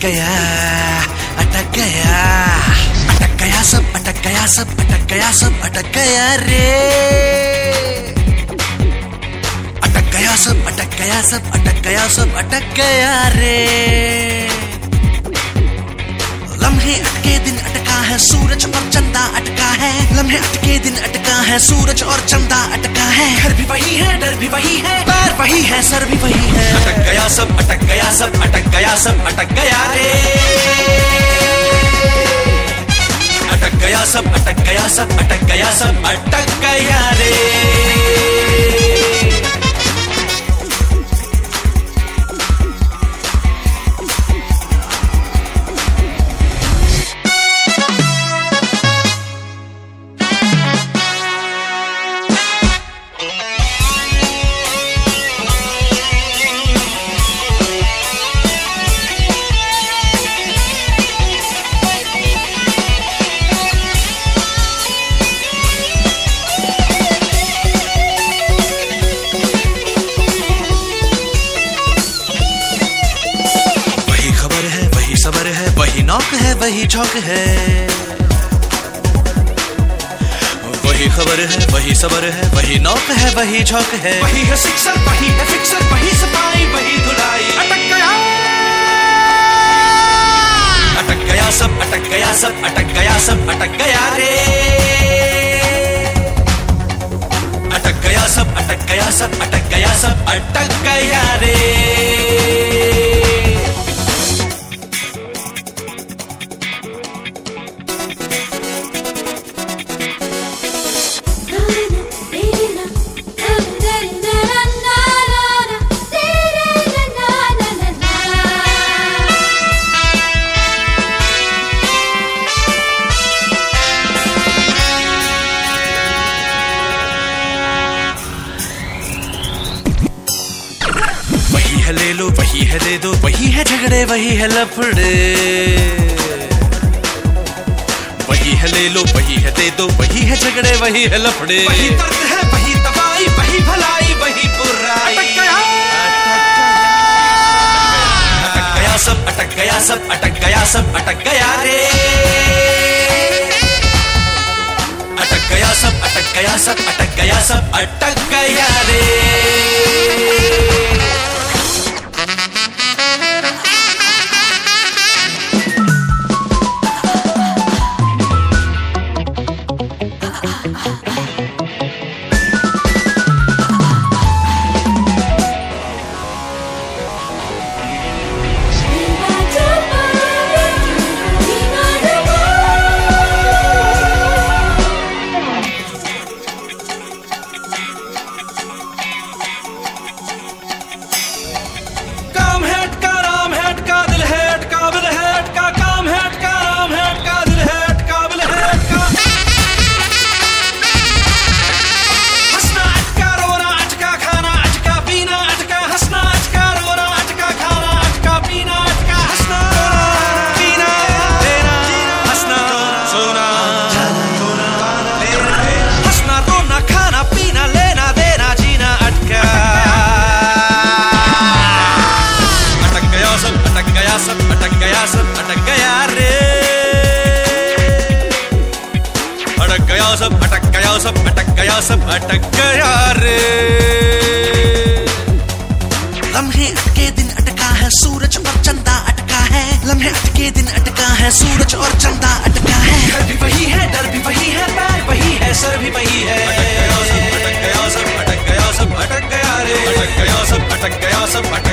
गया, अटक गया, अटक गया सब, अटक गया सब, अटक गया सब, अटक गया रे। अटक गया सब, अटक गया सब, अटक गया सब, अटक गया रे। लम्हे अटके दिन अटका है, सूरज और चंदा अटका है। लम्हे अटके दिन अटका है, सूरज और चंदा अटका है। घर भी वही है, डर भी वही है, पैर वही है, सर भी वही है। अटक गया सब, अटक गया सब, अटक गया सब, अटक गया रे। अटक गया सब, अटक गया सब, अटक गया सब, अटक गया रे। सबर है, वही नौक है, वही झोंक है। वही खबर है, वही सबर है, वही नौक है, वही झोंक है। वही है सिक्सर, वही है फिक्सर, वही सफाई, वही धुलाई। अटक गया, अटक गया सब, अटक गया सब, अटक गया सब, अटक गया रे। अटक गया सब, अटक गया सब, अटक गया सब, अटक गया रे। ले लो, वही है दे दो, वही है झगड़े, वही है लफड़े। वही है ले लो, वही है दे दो, वही है झगड़े, वही है लफड़े। वही दर्द है, वही तबाही, वही भलाई, वही बुराई। अटक गया, अटक गया सब, अटक गया सब, अटक गया सब, अटक गया रे। अटक गया सब, अटक गया सब, अटक गया सब, अटक गया रे। अटक गया सब, अटक गया रे। अटक गया सब, अटक गया सब, अटक गया सब, अटक गया रे। लम्हे अटके दिन अटका है, सूरज और चंदा अटका है। लम्हे अटके दिन अटका है, सूरज और चंदा अटका है। घर भी वही है, डर भी वही है, पैर वही है, सर भी वही है। अटक गया सब, अटक गया सब, अटक गया सब, अटक गया रे। अटक गया सब, अटक गया सब, अटक